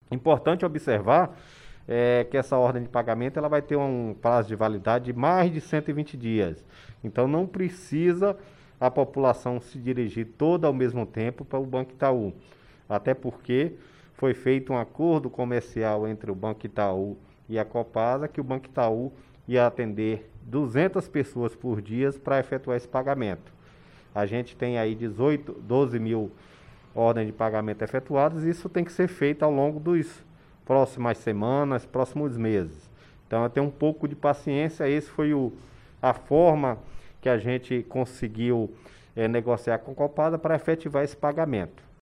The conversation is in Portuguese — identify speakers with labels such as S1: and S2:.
S1: Importante observar que essa ordem de pagamento ela vai ter um prazo de validade de mais de 120 dias. Então não precisa a população se dirigir toda ao mesmo tempo para o Banco Itaú. Até porque foi feito um acordo comercial entre o Banco Itaú e a Copasa que o Banco Itaú ia atender 200 pessoas por dia para efetuar esse pagamento. A gente tem aí 12 mil ordens de pagamento efetuadas e isso tem que ser feito ao longo dos próximas semanas, próximos meses. Então, eu tenho um pouco de paciência. Esse foi a forma que a gente conseguiu negociar com a Copasa para efetivar esse pagamento.